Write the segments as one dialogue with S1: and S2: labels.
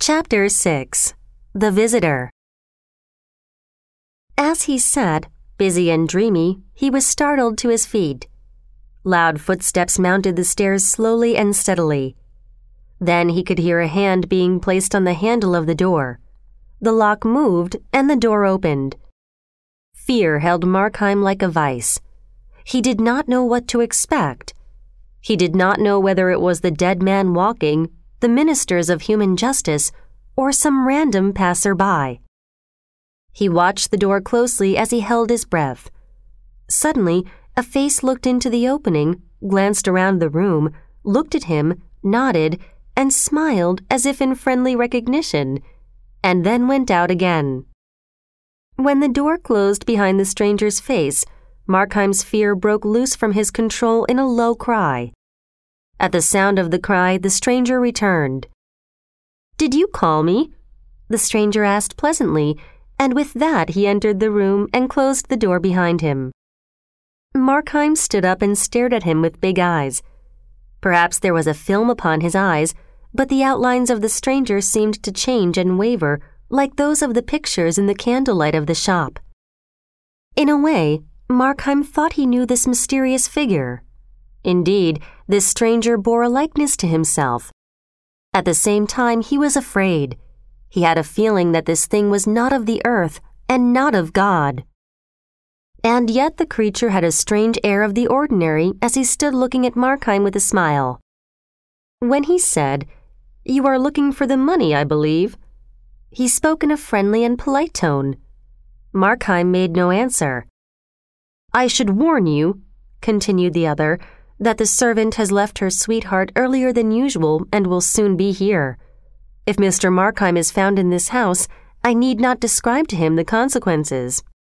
S1: Chapter 6. The Visitor. As he sat, busy and dreamy, he was startled to his feet. Loud footsteps mounted the stairs slowly and steadily. Then he could hear a hand being placed on the handle of the door. The lock moved, and the door opened. Fear held Markheim like a vice. He did not know what to expect. He did not know whether it was the dead man walking, the ministers of human justice, or some random passer-by. He watched the door closely as he held his breath. Suddenly, a face looked into the opening, glanced around the room, looked at him, nodded, and smiled as if in friendly recognition, and then went out again. When the door closed behind the stranger's face, Markheim's fear broke loose from his control in a low cry. At the sound of the cry, the stranger returned. "Did you call me?" the stranger asked pleasantly, and with that he entered the room and closed the door behind him. Markheim stood up and stared at him with big eyes. Perhaps there was a film upon his eyes, but the outlines of the stranger seemed to change and waver like those of the pictures in the candlelight of the shop. In a way, Markheim thought he knew this mysterious figure. Indeed, this stranger bore a likeness to himself. At the same time, he was afraid. He had a feeling that this thing was not of the earth and not of God. And yet the creature had a strange air of the ordinary as he stood looking at Markheim with a smile. When he said, "You are looking for the money, I believe," he spoke in a friendly and polite tone. Markheim made no answer. "I should warn you," continued the other, "that the servant has left her sweetheart earlier than usual and will soon be here. If Mr. Markheim is found in this house, I need not describe to him the consequences."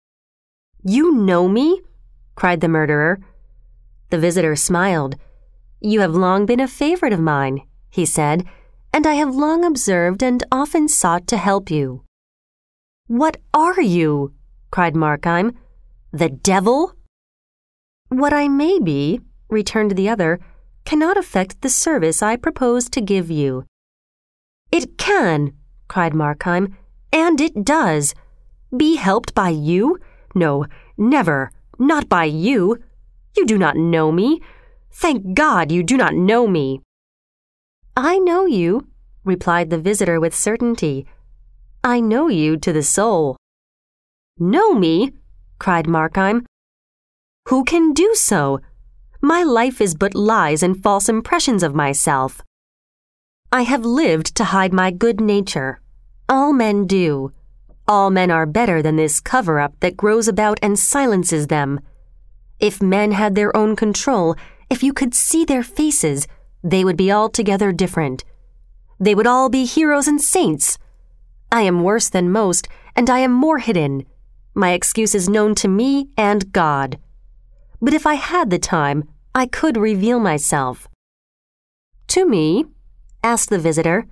S1: "You know me?" cried the murderer. The visitor smiled. "You have long been a favorite of mine," he said, "and I have long observed and often sought to help you." "What are you?" cried Markheim. "The devil?" "What I may be," returned the other, "cannot affect the service I propose to give you." "It can," cried Markheim, "and it does. Be helped by you? No, never, not by you. You do not know me. Thank God you do not know me." "I know you," replied the visitor with certainty. "I know you to the soul." "Know me?" cried Markheim. "Who can do so? My life is but lies and false impressions of myself. I have lived to hide my good nature. All men do. All men are better than this cover-up that grows about and silences them. If men had their own control, if you could see their faces, they would be altogether different. They would all be heroes and saints. I am worse than most, and I am more hidden. My excuse is known to me and God. But if I had the time, I could reveal myself." "To me?" asked the visitor.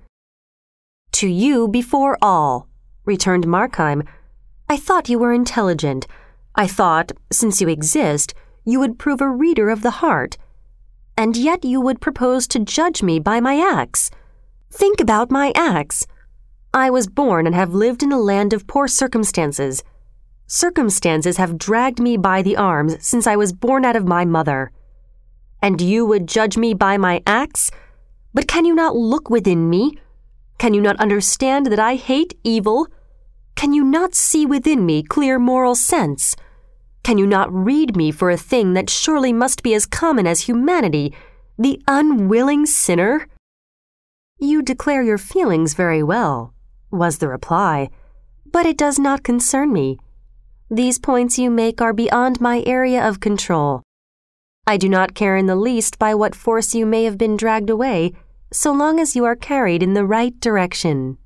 S1: "To you before all," returned Markheim. "I thought you were intelligent. I thought, since you exist, you would prove a reader of the heart. And yet you would propose to judge me by my acts. Think about my acts. I was born and have lived in a land of poor circumstances. Circumstances have dragged me by the arms since I was born out of my mother. And you would judge me by my acts? But can you not look within me? Can you not understand that I hate evil? Can you not see within me clear moral sense? Can you not read me for a thing that surely must be as common as humanity, the unwilling sinner?" "You declare your feelings very well," was the reply, "but it does not concern me. These points you make are beyond my area of control. I do not care in the least by what force you may have been dragged away, so long as you are carried in the right direction."